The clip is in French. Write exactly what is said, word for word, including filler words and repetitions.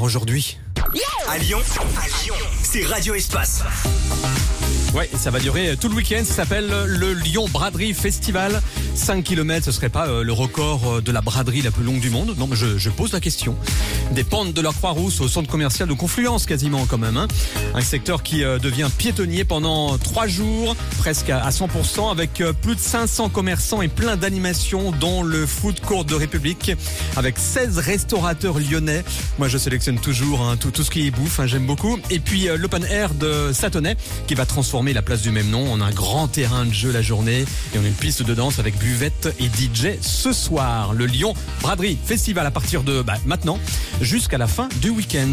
aujourd'hui. À Lyon, à Lyon, c'est Radio Espace. Ouais, ça va durer tout le week-end. Ça s'appelle le Lyon Braderie Festival. cinq kilomètres, ce serait pas euh, le record euh, de la braderie la plus longue du monde? Non, mais je, je pose la question. Des pentes de la Croix-Rousse au centre commercial de Confluence, quasiment quand même. Hein. Un secteur qui euh, devient piétonnier pendant trois jours, presque à, à cent pour cent, avec euh, plus de cinq cents commerçants et plein d'animations, dont le food court de République, avec seize restaurateurs lyonnais. Moi, je sélectionne toujours hein, tout, tout ce qui est bouffe, hein, j'aime beaucoup. Et puis euh, l'open air de Satonnet, qui va transformer la place du même nom. On a un grand terrain de jeu la journée et on a une piste de danse avec buvette et D J ce soir. Le Lyon Braderie Festival à partir de bah, maintenant jusqu'à la fin du week-end.